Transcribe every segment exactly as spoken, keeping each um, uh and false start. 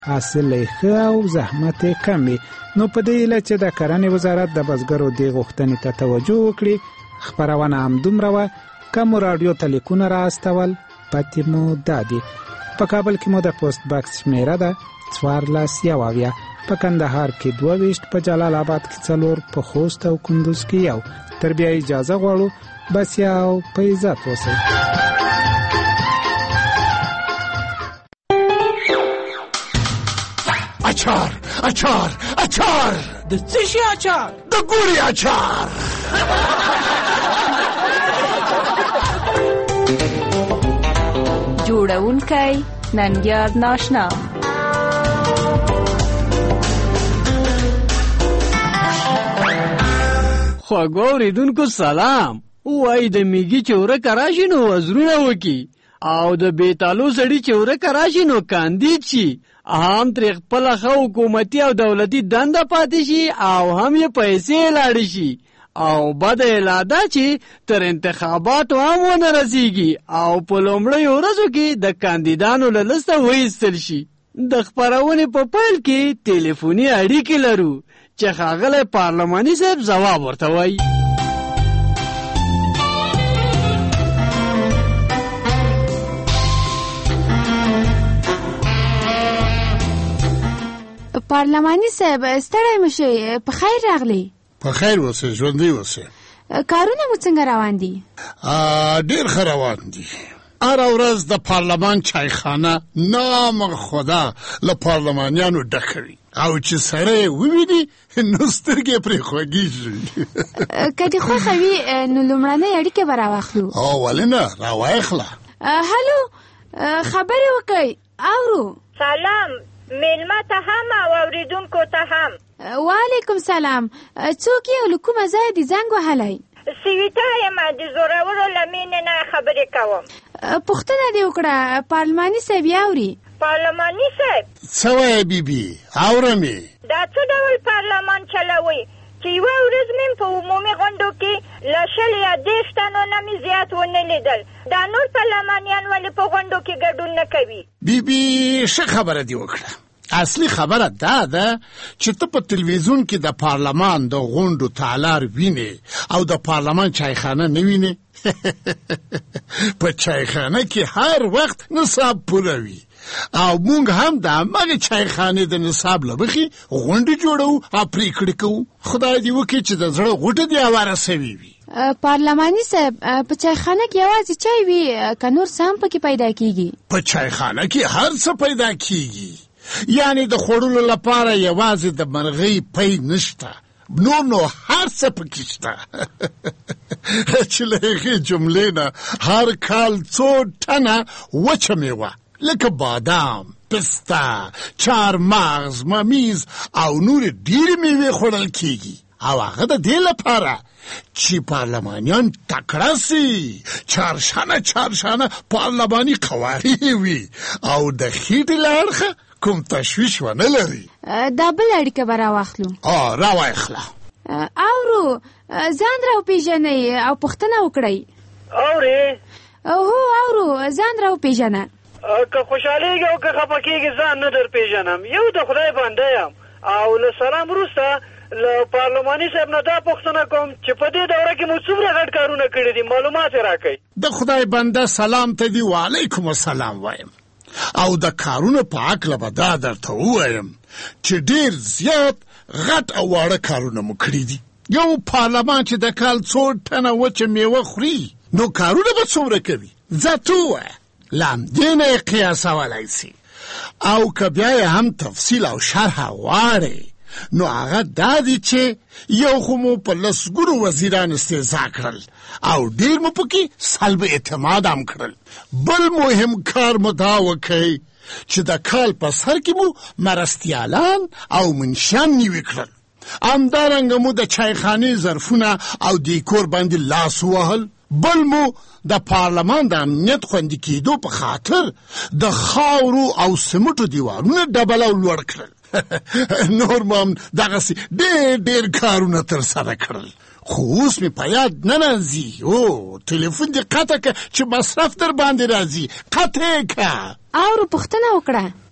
حاصل یې ښه او زحمت یې کم وي. نو په دې هیله چې د کرنې وزارت د بزګرو دې غوښتنې ته توجه وکړي. خپرونه همدومره وه. که مو راډیو ته لیکونه رااستول پتې مو دا دي: په کابل کې مو د پوسټ باکس شمېره ده څوارلس یو اویا، په کندهار کې دوه ویشت، په جلال آباد کې څلور، په خوست او کندوز کې یو. تر بیا اجازه غواړو، بس یو په عزت اوسئ. اچار اچار اچار د څه شي اچار؟ د ګوري اچار. جوړونکی ننګیار ناشنا. خواږه اورېدونکو سلام. وایي د میږي چې ورکه راشي نو وزرونه وکي، او د بیتالو سړي چې ورکه راشي نو کاندید شي. هم ترې خپله ښه حکومتي او دولتي دنده پاتې شي او هم یې پیسې لاړې شي. او بده یې لا ده چې تر انتخاباتو هم ونه رسیږي او په لومړیو ورځو کې د کاندیدانو له لسته وایستل شي. د خپرونې په پیل کې ټلیفوني اړیکې لرو چې ښاغلی پارلماني صاحب ځواب ورته وایي. پارلماني صاحب ستړی مشئ، په خیر راغلی. په خیر اوسئ، ژوندی اوسئ. کارونه مو څنګه روان دي؟ ډېر ښه روان دي. هره ورځ د پارلمان چایخانه نام خدا له پارلمانیانو ډکه وي، او چې سړی وویني نو سترګې پرې خوږېږي. که دې خوښه وي نو لومړنۍ اړیکې به راواخلو. او ولې نه، راواخله. هلو، خبرې وکړئ، اورو. سلام میلمه ته هم او اوریدونکو ته هم. وعلیکم سلام. څوک یې او له کومه ځایه دې زنګ وهلی؟ سویتا یم، د زورورو له مینې نه خبرې کوم. پوښتنه دې وکړه، پارلماني صاحب یې اوري؟ پارلماني صاحب څه وایې بیبي؟ اورم یې. دا څه ډول پارلمان چلوئ چې یوه ورځ مې په عمومي غونډو کې له شل یا دېرش تنو نه مې زیات ونه لیدل. دا نور پارلمانیان ولې په غونډو کې ګډون نه کوي؟ بیبي ښه خبره دې وکړه. اصلي خبره دا ده چې ته په تلویزیون کې د پارلمان د غونډو تالار وینې او د پارلمان چایخانه نه وینې. په چایخانه کې هر وخت نصاب پوره وي، او مونږ هم د همغې چایخانې د نصاب له مخې غونډې جوړوو او پرېکړې کوو. خدای دې وکړي چې د زړه غوټه دې هواره سوي وي. پارلماني صاحب، په چایخانه کې یوازې چای وي که نور څه هم پکې پیدا کېږي؟ په چایخانه کې هر څه پیدا کېږي، یعنی د خوړلو لپاره یوازې د مرغۍ پی نشته، نور نو هر څه پکې شته. چې له هغې جملې نه هر کال څو ټنه وچه میوه لکه بادام، پسته، چارمغز، ممیز او نور ډېرې میوې خوړل کېږي، او هغه د دې لپاره چې پارلمانیان تکړه سي، چارشانه چارشانه پارلماني قوارې وي، او د خېټې له اړخه کوم تشویش ونه لري. دا بل اړیکه به راواخلو. آ راواخله. اورو، ځان راوپېژنئ او پوښتنه وکړئ. اورې؟ هو اورو، ځان راوپېژنه. که خوشحالیږي او که خفه کېږي ځان نه در پېژنم. یو د خدای بنده یم، او له سلام وروسته له پارلماني صاحب نه دا پوښتنه کوم چې په دې دوره کې مو څومره غټ کارونه کړي دي، معلومات یې راکئ. د خدای بنده سلام ته دي وعلیکم السلام وایم، او د کارونه په هکله به دا درته ووایم چې ډېر زیات غټ او واړه کارونه مو کړي دي. یو پارلمان چې د کال څو ټنه وچه میوه خوري، نو کارونه به څومره کوي؟ ځه ته ووایه، له همدې نه یې قیاسولی سي. او که بیا یې هم تفصیل او شرحه غواړئ، نو هغه دا دی چې یو خو مو په لسګونو وزیران استعزا کړل او ډېر مو پکې سلب اعتماد هم کړل. بل مهم کار مو دا وکړئ چې د کال په سر کې مو مرستیالان او منشیان نیوي کړل. همدارنګه مو د چایخانې ظرفونه او دیکور باندې لاس ووهل. بل مو د پارلمان د امنیت خوندي کېدو په خاطر د خاورو او سمټو دیوارونه ډبل او لوړ کړل. نور مو هم دغسې ډېر ډېر کارونه ترسره کړل. خو اوس مې په یاد نه راځي. او ټلیفون دې قطع که چې مصرف در باندې راځي. قطع یې که. اورو، پوښتنه وکړه.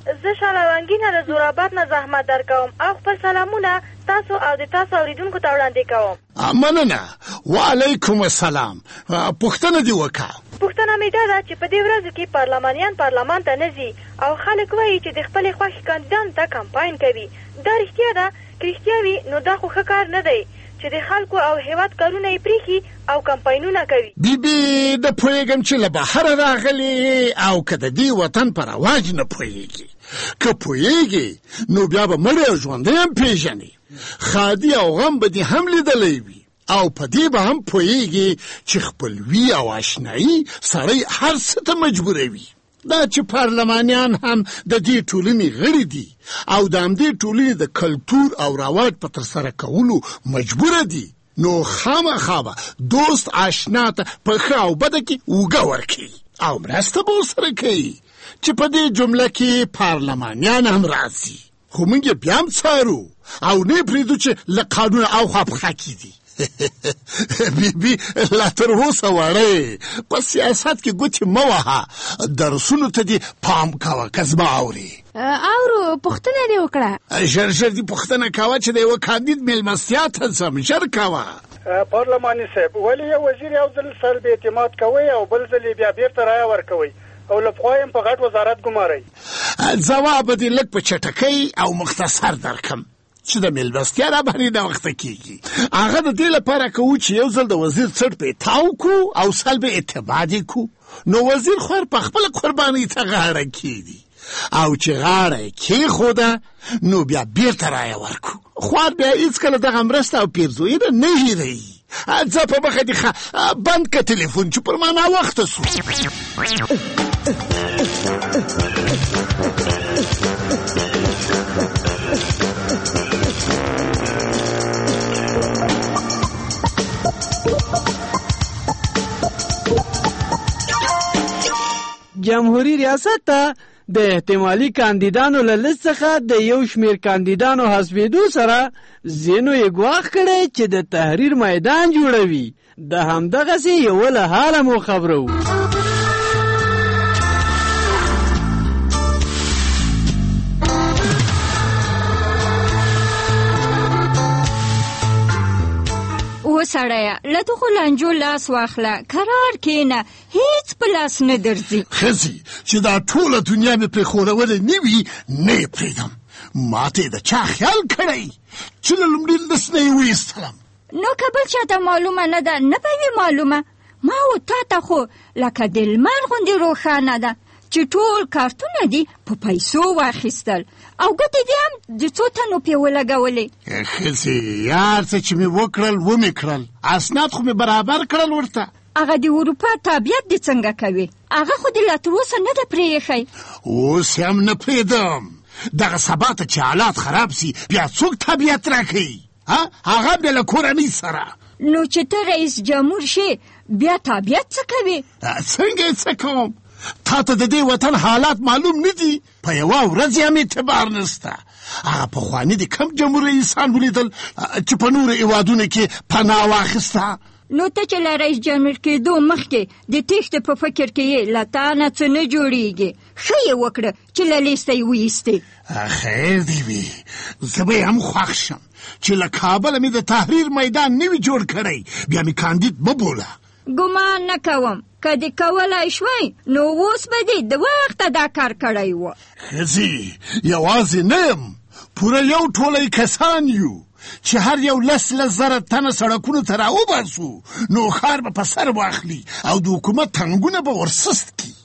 زه شالوانګینه د زوراباد نه زحمت در کوم او خپل سلامونه تاسو او د تاسو اوریدونکو ته وړاندې کوم. مننه. وعلیکم السلام. پوښتنه دې وکړه. پوښتنه مې دا ده چې په دې ورځو کې پارلمانیان پارلمان ته نه ځي او خلک وایي چې د خپلې خوښې کاندیدانو ته کمپاین کوي. دا رښتیا ده؟ که رښتیا وي نو دا خو ښه کار نه دی چې د خلکو او هیواد کارونه یې پریښي او کمپاینونه کوي. بیبي د پوهېږم چې له بهره راغلي او که د دې وطن په رواج نه پوهېږي. که پوهېږي نو بیا به مړی او ژوندی هم پېژني. خادي او غم به دې هم لیدلی وي او په دې به هم پوهېږي چې خپلوي او آشنایي سړی هر څه ته مجبوروي. دا چې پارلمانیان هم د دې ټولنې غړي دي او د همدې ټولنې د کلتور او رواج په ترسره کولو مجبوره دي، نو خامخا به دوست آشنا ته په ښه او بده کې اوږه ورکوي او مرسته به ورسره کوي چې په دې جمله کې پارلمانیان هم راځي. خو موږ یې بیا هم څارو او نه پرېږدو چې له قانونه اخوا پخه کړي. بیبي لا تر اوسه وړی په سیاست کې ګوتې مه وهه، درسونو ته دې پام کوه که زما اورې. اورو پوښتنه دې وکړه. ژر ژر دې پوښتنه کوه چې د یوه کاندید مېلمستیا ته ځم. ژر کوه. پارلماني صاحب، ولې یو وزیر یو ځل سر بې اعتماد کوئ او بل ځل یې بیا بیرته رایه ورکوئ او له پخوا یې په غټ وزارت ګمارئ؟ ځواب دې لږ په چټکۍ او مختصر درکم چې د مېلمستیا را باندې ناوخته کېږي. هغه د دې لپاره کوو چې یو ځل د وزیر څټ پې تاو کړو او سلب اعتماد یې کړو، نو وزیر خور په خپله قربانۍ ته غاړه کېږي او چې غاړه یې کېښوده نو بیا بیرته رایه ورکړو. خوار بیا هېڅکله دغه مرسته او پیرزویي نه هېروي. ځه په مخه دې ښه بند که تلیفون چې پر ما ناوخته سو. جمهوریت ریاست ته د احتمالي کاندیدانو له لیست څخه د یو شمېر کاندیدانو حذفېدو سره ځینو یې ګواښ کړی چې د تحریر میدان جوړوي. د همدغسې یوه له حاله مو خبرو. و سړیه له دغو لانجو لاس واخله، کرار کېنه، هیڅ په لاس نه درځي. ښځې چې دا ټوله دنیا مې پرې خورولې نه وي نه یې پرېږدم. ما ته یې د چا خیال کړی چې له لومړي لست نه یې ویستلم. نو که بل چاته معلومه نه ده نه به وي معلومه. ما و تا ته خو لکه د لمر غوندې روښانه ده چې ټول کارتونه دي په پیسو واخیستل او ګوتې دې هم د څو تنو پې ولګولې. ښځې یار څه چې مې وکړل ومې کړل، اسناد خو مې برابر کړل ورته. هغه د اروپا تابعیت دې څنګه کوي؟ هغه خو دې لا تر اوسه نه ده پرېښی. اوس هم نه پرېږدم. دغه سبا ته چې حالات خراب سي بیا څوک تابعیت راکوي؟ هغه بیا له کورنۍ سره. نو چې ته رئیس جمهور شې بیا تابعیت څه کوي؟ څنګه یې څه کوم؟ تا ته د دې وطن حالات معلوم نه دي؟ په یوه ورځ هم اعتبار نشته. هغه پخواني د کم جمهور رئیسان ولیدل چې په نورو هېوادونو کې پناه واخیسته. نو ته چې له رئیس جمهور کېدو مخکې د تېښتې په فکر کې یې له تا نه څه نه جوړېږي. ښه یې وکړه چې له لیسته یې ویستې. خیر دې وي، زه به یې هم خوښ شم چې له کابله مې د تحریر میدان نه وي جوړ کړی، بیا مې کاندید مه بوله. ګمان نه کوم که دې کولی شوی نو اوس به دې د وخته دا کار کړی و. ښځې یوازې نه یم، پوره یو ټولی کسان یو چې هر یو لس لس زره تنه سړکونو ته راوباسو نو ښار به په سر واخلي او د حکومت تنګونه به ورسست کړي.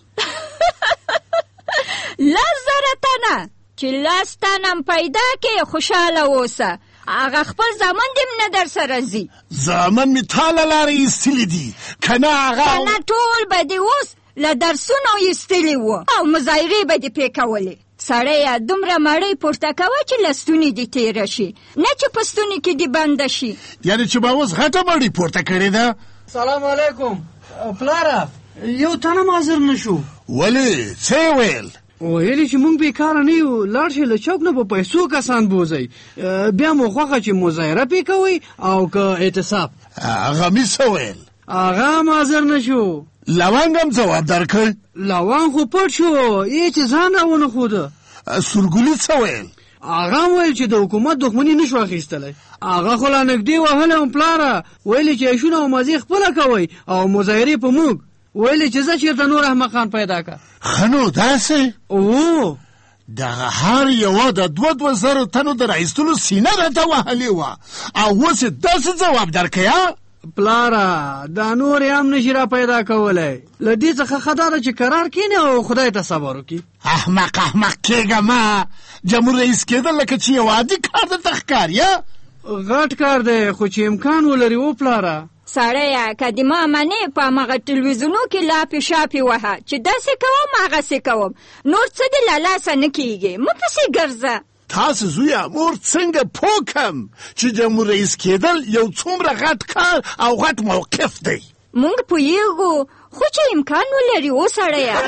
لس زره تنه چې لس تنه هم پیدا کې خوشحاله اوسه. هغه خپل زامن دې نه در سره ځي. زامن مې تا له لارې ایستلي دي، که نه هغه که نه ټول به دې اوس له درسونو ایستلي وو او مظاهرې به دې پې کولې. سړیه دومره مړۍ پورته کوه چې له ستونې دې تېره شي، نه چې په ستونې کې دې بنده شي. یعنې چې به اوس غټه مړۍ پورته کړې ده. سلام علیکم پلاره، یو تنه هم حاضر نه شو. ولې څه یې ویل؟ ویلې چې مونږ بېکاره نه یو، لاړ شئ له چوک نه په پیسو کسان بوځئ، بیا مو خوښه چې مظاهره پې کوئ او که اعتصاب. هغه مې څه ویل؟ هغه هم حاضر نه شو. لونګ هم ځواب درکړ؟ لونګ خو پټ شو، یې چې ځان راونه ښوده. سورګلي څه ویل؟ هغه ویل چې د حکومت دښمني نشو اخیستلی. هغه خو لا نږدې وهلی وم پلاره، ویلې چې عیشونه او مزې خپله کوئ او مظاهرې په موږ، ویلې چې زه چېرته نور احمقان پیدا که. ښه نو داسې او دغه هر یوه د دوه دوه زرو تنو د راایستلو سینه راته وهلې وه او اوس یې داسې ځواب درکوې؟ پلاره دا نور یې هم نشي را پیدا کولی. له دې څخه ښه دا ده چې قرار کښېنې او خدای ته صبر وکړي. احمق احمق کېږه مه. جمهور رئیس کېدل لکه چې یو عادي کار درته ښکاري. غټ کار دی خو چې امکان ولري و پلاره. سړیه که د ما منې په همغه تلویزیونو کې لاپې شاپې وهه چې داسې کوم هغسې کوم، نور څه دې له لاسه نه کېږي، مه پسې ګرځه. تاسو زویه مور څنګه پوه کم چې جمهور رئیس کېدل یو څومره غټ کار او غټ موقف دی؟ مونږ پوهېږو خو چې امکان ولري و سړیه.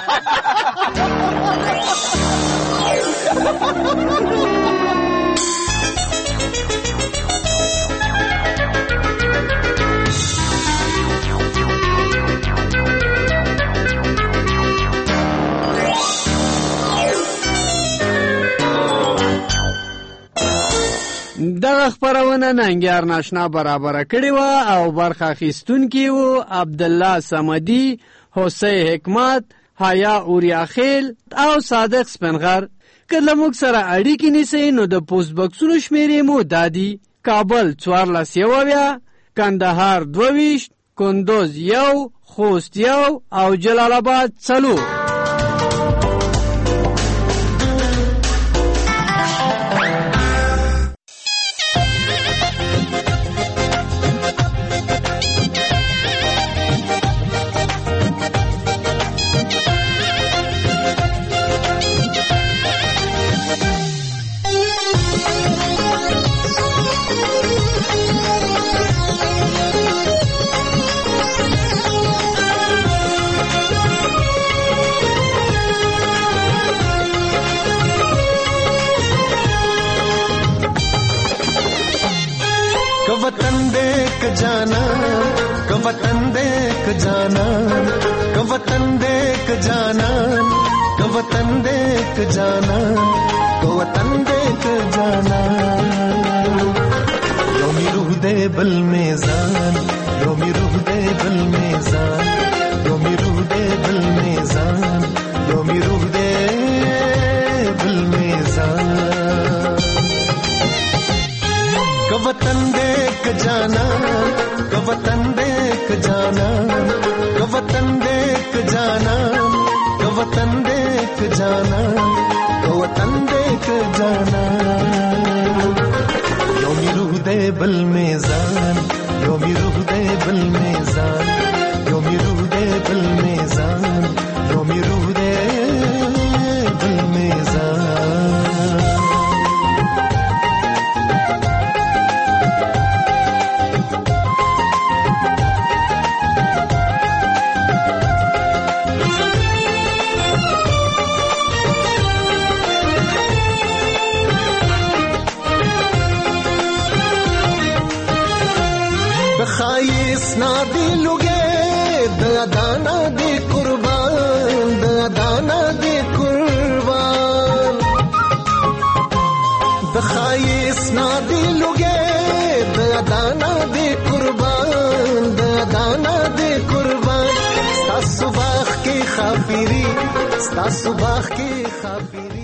دغه خپرونه ننګیار ناشنا برابره کړې وه او برخه اخیستونکي وو عبدالله صمدي، حسین حکمت، حیا اوریاخیل او صادق سپنغر. که له موږ سره اړیکې نیسئ نو د پوسټ بکسونو شمېرې مو دا دي: کابل څوارلس یو اویا، کندهار دوه ویشت، کندوز یو، خوست یو او جلال آباد څلور. वतन देख जाना, क वतन देख जाना, क वतन देख जाना, क वतन देख जाना, क वतन देख जाना. योमी रूह दे बल मेज़ान, योमी रूह दे बल मेज़ान, योमी रूह दे बल मेज़ान, योमी रूह दे बल मेज़ान. क वतन देख जाना, क वतन देख जाना, क वतन देख जाना, क वतन देख जाना, क वतन देख जाना. योमी रूह दे बल मेज़ान, योमी रूह दे बल मेज़ान, योमी रूह दे बल मेज़ान, योमी रूह दे बल मेज़ान. खाइस ना दिलोगे दाना दे कुर्बान, दाना दे कुर्बान. खाइस ना दिलोगे दाना दे कुर्बान, दाना दे कुर्बान. स्ता सुबाह की खाफिरी, स्ता सुबाह की खाफिरी.